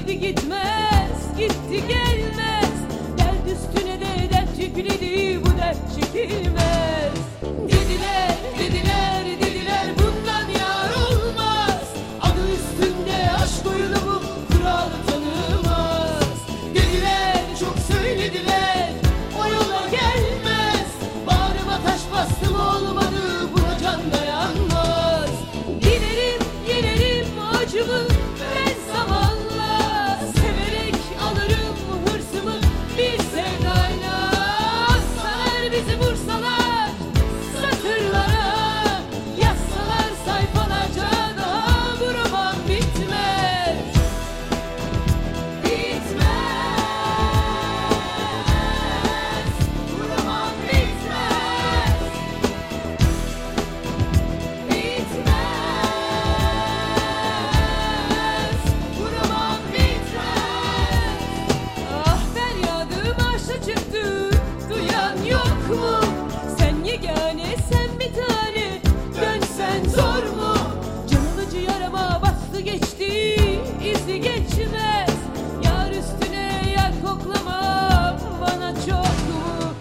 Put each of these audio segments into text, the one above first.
geldi gitmez, gitti gelmez. Dert üstüne de dert yükledi, bu dert çekilmez. Dediler, dediler, dediler bundan yar olmaz. Adı üstünde aşk oyunu bu, kural tanımaz. Dediler, çok söylediler, o yola gelmez. Bağrıma taş bastım olmadı, buna can dayanmaz. Dilerim, yenerim acımı ben zamanla. Severek alırım hırsımı bir sevdayla. Sarar bizi vursalar satırlara, yazsalar sayfalarca daha bu roman bitmez. Bitmez, bu roman bitmez. Bitmez, bu roman bitmez. Ah feryadım arşa çıktı, duyan yok mu? Sen yegane, sen bir tane, dönsen zor mu? Canılıcı yarama bastı geçti, izi geçmez. Yar üstüne yar koklamam bana çok mu?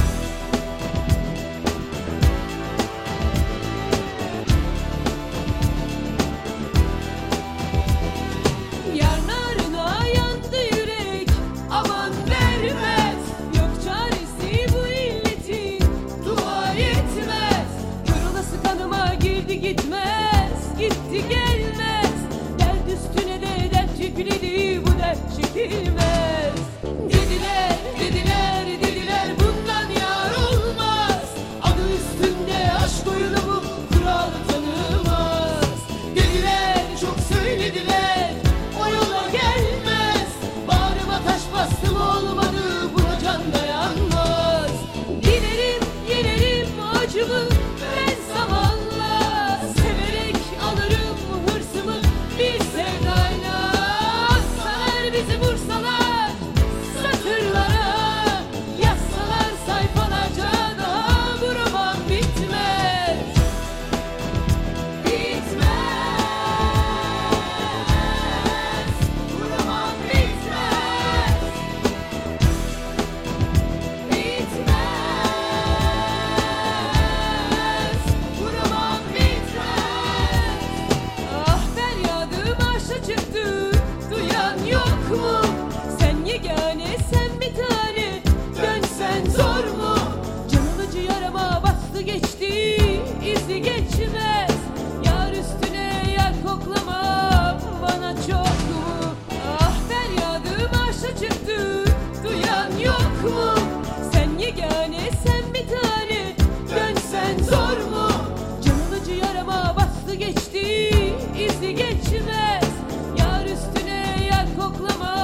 Yar narına yandı yürek, aman vermez. Yok çaresi bu illetin, dua yetmez. Kör olası kanıma girdi gitmez, gitti gelmez. Dert üstüne de dert yükledi, bu dert çekilmez. Dediler, dediler, dediler bundan yar olmaz. Adı üstünde aşk oyunu bu, kural tanımaz. Dediler, çok söylediler, o yola gelmez. Bağrıma taş bastım olmadı, buna can dayanmaz. Dilerim, yenerim acımı ben zamanla. Severek alırım hırsımı bir sevdayla. Sarar bizi vursalar satırlara, yazsalar sayfalarca daha bu roman bitmez. Bitmez, bu roman bitmez. Bitmez, bu roman bitmez. Ah feryadım arşa çıktı, duyan yok mu? Sen yegane, sen bir tane, dönsen zor mu? Canılıcı yarama bastı geçti, izi geçmez. Yar üstüne yar koklamam bana çok mu? Ah feryadım arşa çıktı, duyan yok mu? Sen yegane, sen bir tane, dönsen zor mu? Canılıcı yarama bastı geçti, izi geçmez. Yar üstüne yar koklamam